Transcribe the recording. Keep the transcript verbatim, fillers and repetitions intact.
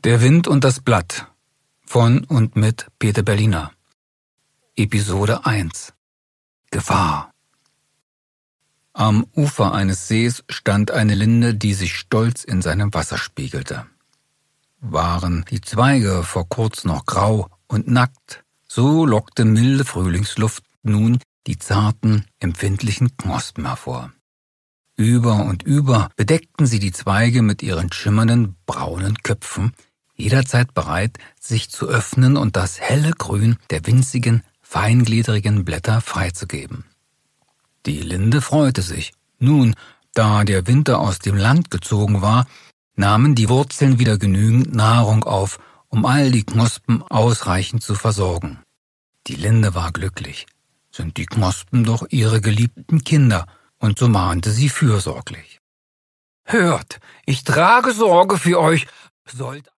Der Wind und das Blatt von und mit Peter Berliner. Episode eins. Gefahr. Am Ufer eines Sees stand eine Linde, die sich stolz in seinem Wasser spiegelte. Waren die Zweige vor kurz noch grau und nackt, so lockte milde Frühlingsluft nun die zarten, empfindlichen Knospen hervor. Über und über bedeckten sie die Zweige mit ihren schimmernden, braunen Köpfen, jederzeit bereit, sich zu öffnen und das helle Grün der winzigen, feingliedrigen Blätter freizugeben. Die Linde freute sich. Nun, da der Winter aus dem Land gezogen war, nahmen die Wurzeln wieder genügend Nahrung auf, um all die Knospen ausreichend zu versorgen. Die Linde war glücklich. Sind die Knospen doch ihre geliebten Kinder, und so mahnte sie fürsorglich. Hört, ich trage Sorge für euch, sollt